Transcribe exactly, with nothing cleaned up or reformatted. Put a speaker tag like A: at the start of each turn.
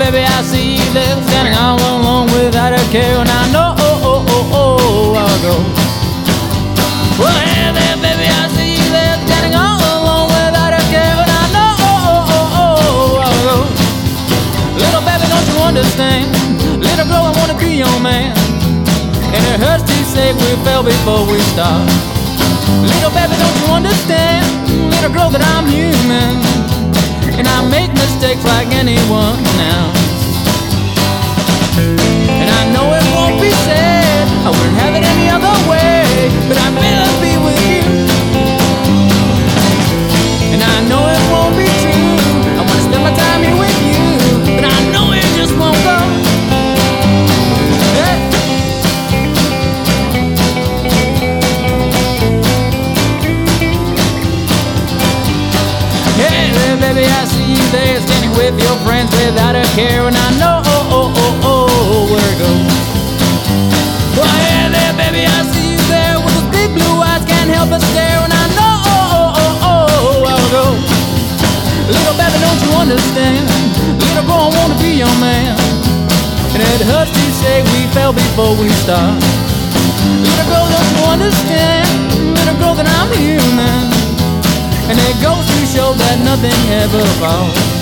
A: baby, I see you there standing all alone without a care, and I know, oh, oh, oh, oh, I'll go. Well, hey there, baby, I see you there standing all alone without a care, and I know, oh, oh, oh, oh, I'll go. Little baby, don't you understand? Little girl, I wanna be your man, and it hurts to say we fell before we start. Little baby, don't you understand? Little girl, that I'm human, and I make mistakes like anyone else. And I know it won't be said, I wouldn't have it any other way, but I'd better be with you. And I know it won't be true, I wanna spend my time here with you, but I know it just won't go. Hey. Hey there, baby, I see you there standing with your friends without a care, and I know, oh, oh, oh, oh, where it goes. Well, hey there, baby, I see you there with those big blue eyes, can't help but stare, and I know, oh, oh, oh, oh, I'll go. Little baby, don't you understand? Little girl, I wanna be your man, and it hurts to say we fell before we start. Little girl, don't you understand? Little girl, that I'm human, and it goes to show that nothing ever falls.